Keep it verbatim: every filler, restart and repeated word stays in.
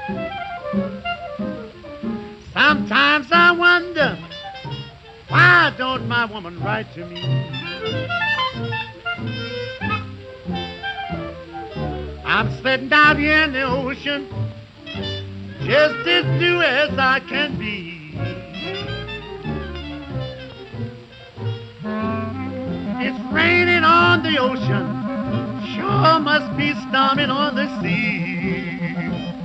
Sometimes I wonder, why don't my woman write to me? I'm sitting down here in the ocean, just as blue as I can be. It's raining on the ocean, sure must be storming on the sea.